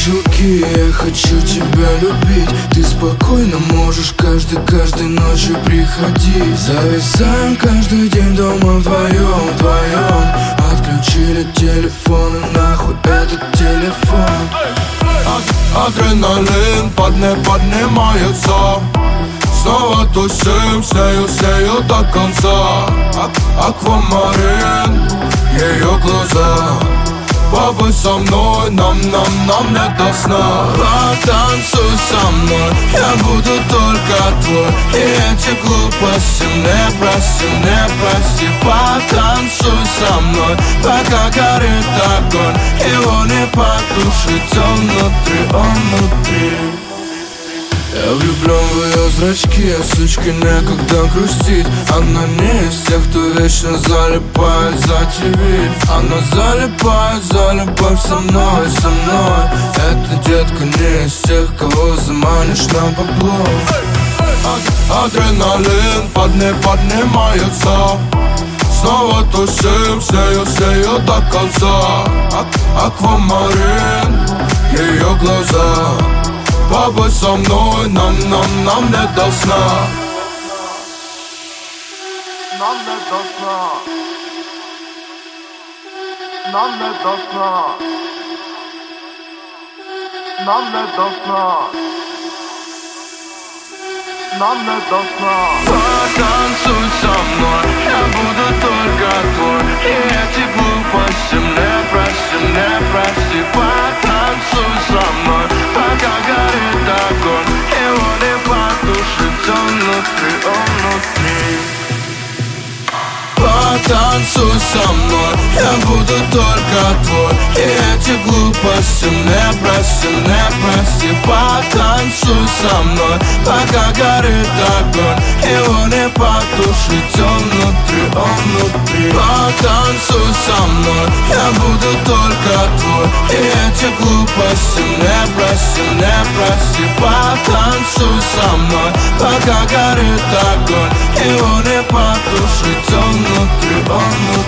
чулки, я хочу тебя любить. Ты спокойно можешь каждой ночью приходить. Зависаем каждый день дома вдвоем. Отключили телефон и нахуй этот телефон. Адреналин поднимается. Снова тусим, сею до конца. Аквамарин, ее глаза. Побудь со мной, нам не до сна. Потанцуй со мной, я буду только твой. И эти глупости не прости. Потанцуй со мной, пока горит огонь. Его не потушить, он внутри. Я влюблен в ее зрачки, а сучке некогда грустить. Она не из тех, кто вечно залипает за ТВ. Она залипает со мной. Эта детка не из тех, кого заманишь на бабло. Адреналин поднимается. Снова тусим, сею до конца. Аквамарин, ее глаза. Побудь со мной, нам не до сна. Нам не до сна. Нам не до сна. Нам не до сна. Нам не до сна. Потанцуй со мной, я буду только твой. И эти глупости не прости. Потанцуй со мной, пока горит огонь. Его не потушить, он внутри. Потанцуй со мной, я буду только твой. И эти глупости не прости. Потанцуй со мной, пока горит огонь. Его не потушить, он внутри. Потанцуй со мной, я буду только твой. И эти глупости не прости. Потанцуй со мной, пока горит огонь. Его не потушить, он внутри.